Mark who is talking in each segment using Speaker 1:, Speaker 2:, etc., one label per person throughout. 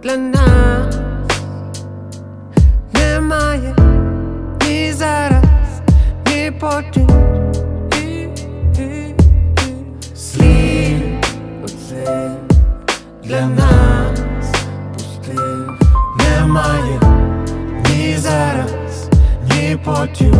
Speaker 1: для нас немає ні зараз, ні потім. Слів оце для нас пустив. Немає ні зараз, ні потім.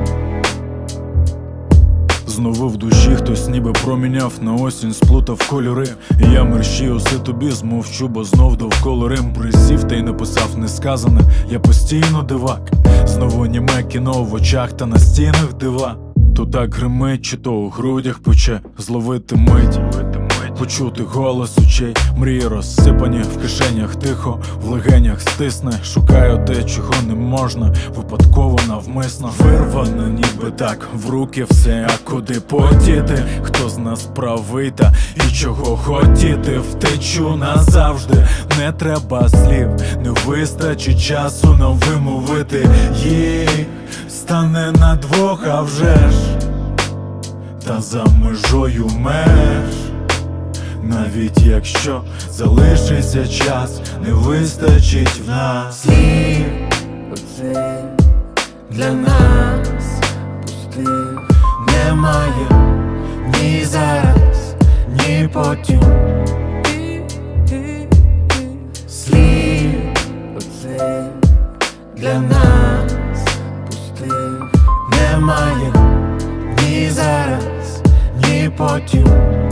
Speaker 2: Знову в душі хтось ніби проміняв, на осінь сплутав кольори. І я мерщій усе тобі змовчу, бо знов довкола Рим. Присів та й написав несказане, я постійно дивак. Знову німе кіно в очах та на стінах дива. То так гримить, чи то у грудях пече. Зловити мить, почути голос очей. Мрії розсипані в кишенях тихо, в легенях стисне. Шукаю те, чого не можна, випадково навмисно. Вирвано ніби так, в руки все, а куди потіти? Хто з нас правий та і чого хотіти? Втечу назавжди, не треба слів, не вистачить часу нам вимовити їх. Стане на двох, а вже ж, та за межою меж. Навіть якщо залишиться час, не вистачить в нас
Speaker 1: слів оце для нас пустив. Немає ні зараз, ні потім. Слів оце для нас пустив. Немає ні зараз, ні потім.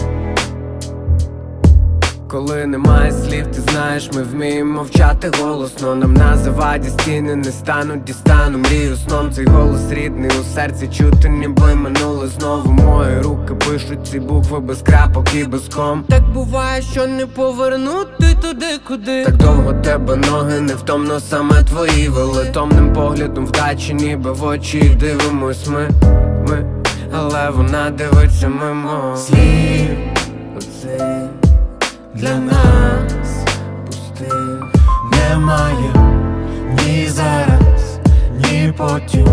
Speaker 1: Коли немає слів, ти знаєш, ми вміємо мовчати голосно. Нам на заваді стіни не стануть, дістану мрію сном. Цей голос рідний у серці чути, ніби минуле знову. Мої руки пишуть ці букви без крапок і без ком. Так буває, що не повернути туди, куди. Так довго тебе ноги невтомно саме твої вели. Томним поглядом вдачі, ніби в очі дивимось ми. Але вона дивиться мимо. Слів оце для нас пустив. Немає ні зараз, ні потім.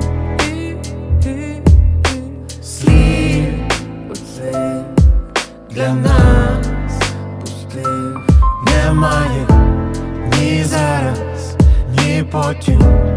Speaker 1: Слів оце для нас пустив. Немає ні зараз, ні потім.